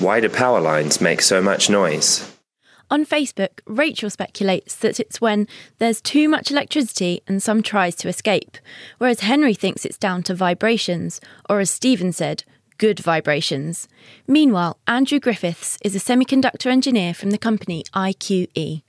Why do power lines make so much noise? On Facebook, Rachel speculates that it's when there's too much electricity and some tries to escape, whereas Henry thinks it's down to vibrations, or as Stephen said, good vibrations. Meanwhile, Andrew Griffiths is a semiconductor engineer from the company IQE.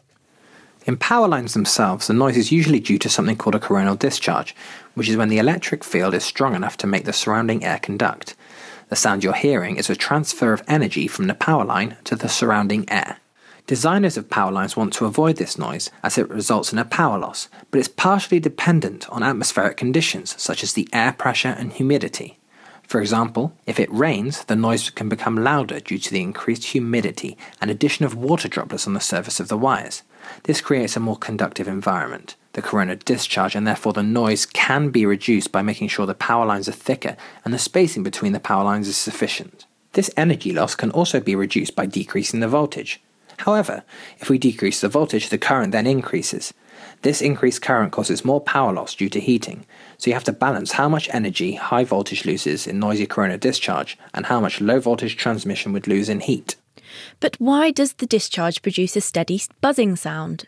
In power lines themselves, the noise is usually due to something called a coronal discharge, which is when the electric field is strong enough to make the surrounding air conduct. The sound you're hearing is a transfer of energy from the power line to the surrounding air. Designers of power lines want to avoid this noise as it results in a power loss, but it's partially dependent on atmospheric conditions such as the air pressure and humidity. For example, if it rains, the noise can become louder due to the increased humidity and addition of water droplets on the surface of the wires. This creates a more conductive environment. The coronal discharge and therefore the noise can be reduced by making sure the power lines are thicker and the spacing between the power lines is sufficient. This energy loss can also be reduced by decreasing the voltage. However, if we decrease the voltage, the current then increases. This increased current causes more power loss due to heating, so you have to balance how much energy high voltage loses in noisy coronal discharge and how much low voltage transmission would lose in heat. But why does the discharge produce a steady buzzing sound?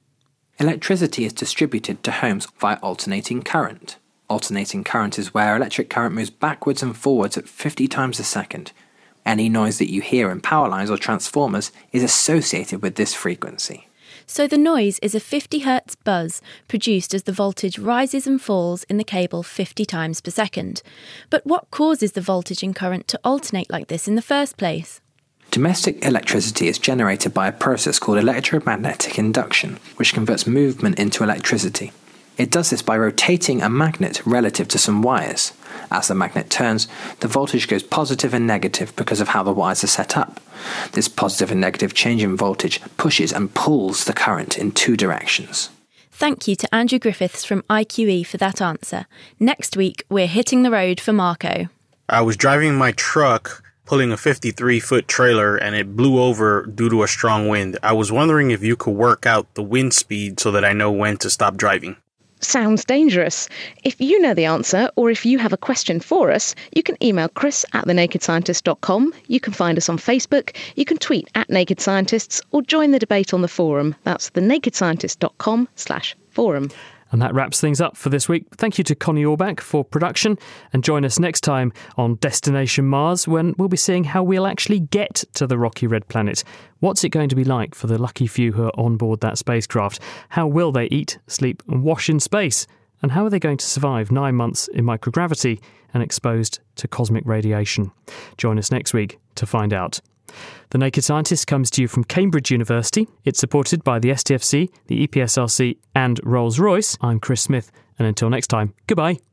Electricity is distributed to homes via alternating current. Alternating current is where electric current moves backwards and forwards at 50 times a second. Any noise that you hear in power lines or transformers is associated with this frequency. So the noise is a 50 Hz buzz produced as the voltage rises and falls in the cable 50 times per second. But what causes the voltage and current to alternate like this in the first place? Domestic electricity is generated by a process called electromagnetic induction, which converts movement into electricity. It does this by rotating a magnet relative to some wires. As the magnet turns, the voltage goes positive and negative because of how the wires are set up. This positive and negative change in voltage pushes and pulls the current in two directions. Thank you to Andrew Griffiths from IQE for that answer. Next week, we're hitting the road for Marco. I was driving my truck, pulling a 53-foot trailer, and it blew over due to a strong wind. I was wondering if you could work out the wind speed so that I know when to stop driving. Sounds dangerous. If you know the answer, or if you have a question for us, you can email chris@thenakedscientist.com. You can find us on Facebook. You can tweet @NakedScientists or join the debate on the forum. That's thenakedscientist.com/forum. And that wraps things up for this week. Thank you to Connie Orbach for production. And join us next time on Destination Mars, when we'll be seeing how we'll actually get to the rocky red planet. What's it going to be like for the lucky few who are on board that spacecraft? How will they eat, sleep and wash in space? And how are they going to survive 9 months in microgravity and exposed to cosmic radiation? Join us next week to find out. The Naked Scientist comes to you from Cambridge University. It's supported by the STFC, the EPSRC and Rolls-Royce. I'm Chris Smith, and until next time, goodbye.